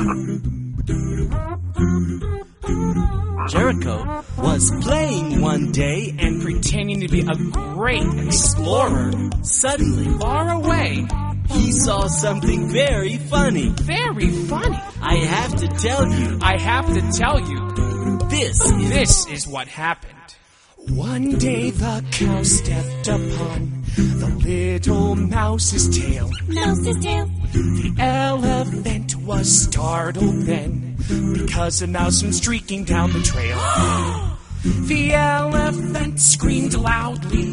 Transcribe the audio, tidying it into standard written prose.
Jericho was playing one day and Pretending to be a great explorer. suddenly Far away. he saw something very funny. Very funny. I have to tell you, I have to tell you, this is what happened. One day the cow stepped upon the little mouse's tail. Mouse's tail. The elephant was startled then because a mouse went streaking down the trail. The elephant screamed loudly.